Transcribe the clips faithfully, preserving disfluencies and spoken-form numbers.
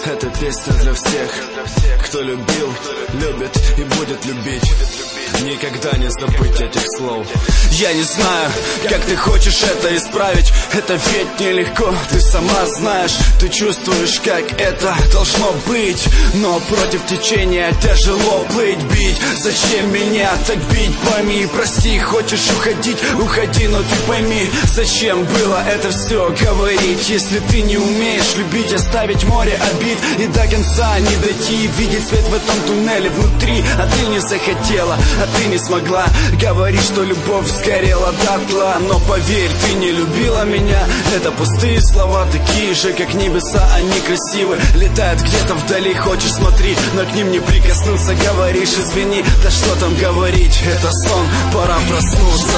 Эта песня для всех, кто любил, любит и будет любить. Никогда не забыть этих слов. Я не знаю, как ты хочешь это исправить. Это ведь нелегко, ты сама знаешь. Ты чувствуешь, как это должно быть. Но против течения тяжело плыть, бить. Зачем меня так бить? Пойми, прости, хочешь уходить, уходи, но ты пойми, зачем было это все говорить. Если ты не умеешь любить, оставить море обид и до конца не дойти, видеть свет в этом туннеле внутри. А ты не захотела, а ты не смогла. Говоришь, что любовь сгорела дотла. Но поверь, ты не любила меня. Это пустые слова, такие же, как небеса. Они красивы, летают где-то вдали. Хочешь, смотри, но к ним не прикоснуться. Говоришь, извини, да что там говорить. Это сон, пора проснуться.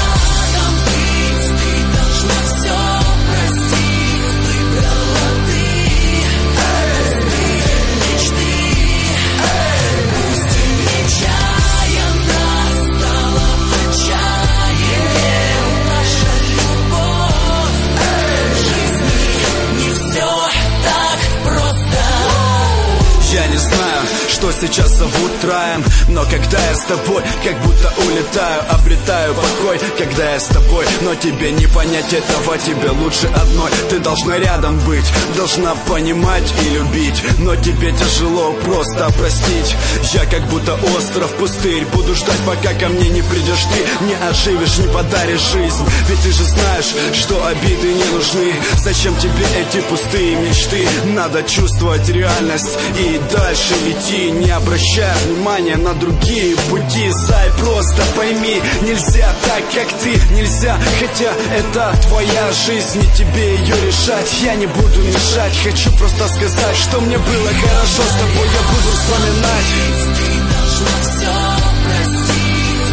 Я не знаю, что сейчас зовут раем, но когда я с тобой, как будто улетаю, обретаю покой, когда я с тобой. Но тебе не понять этого, тебе лучше одной. Ты должна рядом быть, должна понимать и любить. Но тебе тяжело просто простить. Я как будто остров, пустырь, буду ждать, пока ко мне не придешь ты. Не оживишь, не подаришь жизнь, ведь ты же знаешь, что обиды не нужны. Зачем тебе эти пустые мечты? Надо чувствовать реальность и дальше идти, не обращая внимания на другие пути. Зай, просто пойми, нельзя так, как ты, нельзя. Хотя это твоя жизнь, и тебе ее решать. Я не буду мешать, хочу просто сказать, что мне было хорошо с тобой, я буду вспоминать. Ты должна все простить.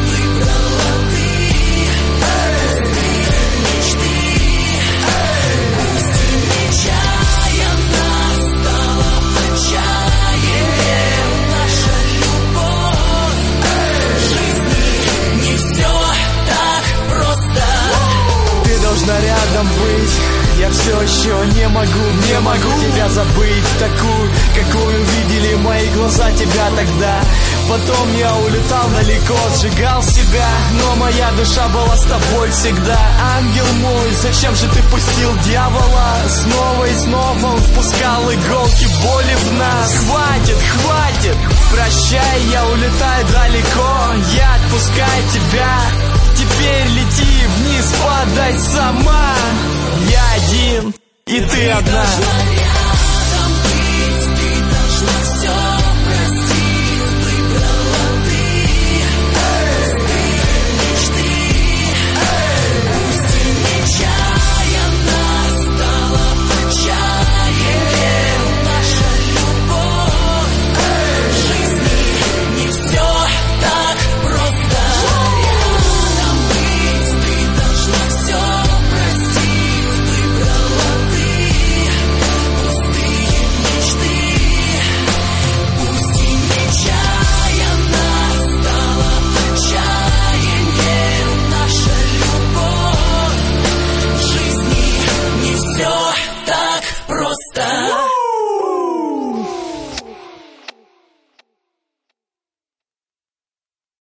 Рядом быть, я все еще не могу, не могу тебя забыть, такую, какую видели мои глаза тебя тогда. Потом я улетал далеко, сжигал себя, но моя душа была с тобой всегда. Ангел мой, зачем же ты пустил дьявола? Снова и снова он впускал иголки боли в нас. Хватит, хватит, прощай, я улетаю далеко, я отпускаю тебя. Теперь лети вниз, падай сама. Я один, и ты одна.